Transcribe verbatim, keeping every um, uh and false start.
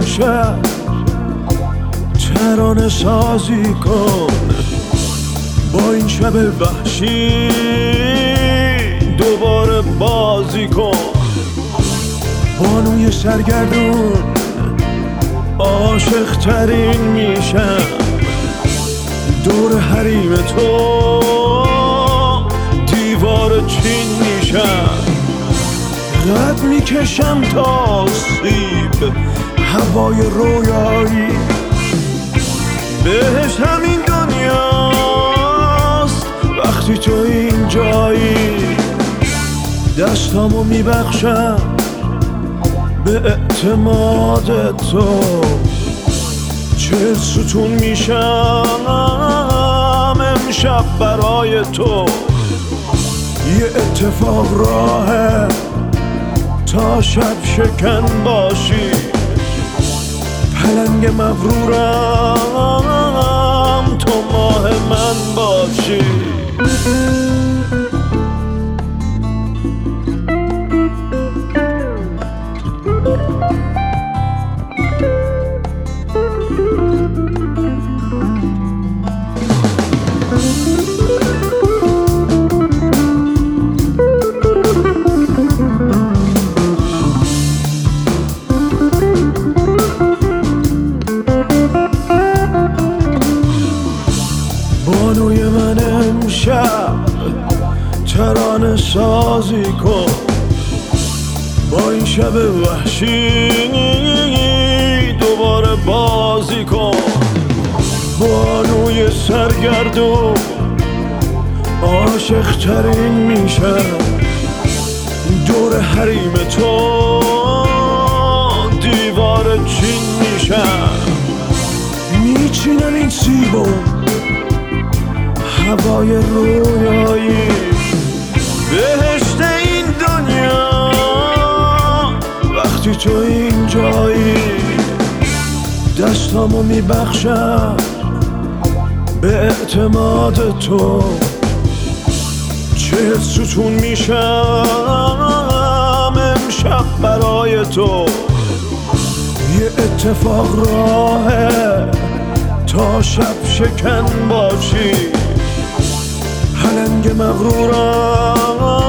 امشب ترانه سازی کن با این شب وحشی، دوباره بازی کن. بانوی سرگردون عاشق ترین میشم، دور حریم تو دیوار چین میشم. قد میکشم تا سیب هوای رویایی، بهش همین دنیاست وقتی تو اینجایی. دستامو میبخشم به اعتماد تو، چه ستون میشم امشب برای تو. یه اتفاق راهه تا شب شکن باشی، پلنگ مغرورم تو ماه من باشی. بانوی من امشب ترانه سازی کن با این شب وحشی، دوباره بازی کن. بانوی سرگردون عاشق ترین میشم، دور حریم تو دیوار چین میشم. میچینم این سیبو هوای رویایی، بهشت این دنیا وقتی تو اینجایی. دستامو میبخشم به اعتماد تو، چه ستون میشم امشب برای تو. یه اتفاق راهه تا شب شکن باشی، پلنگ مغرورم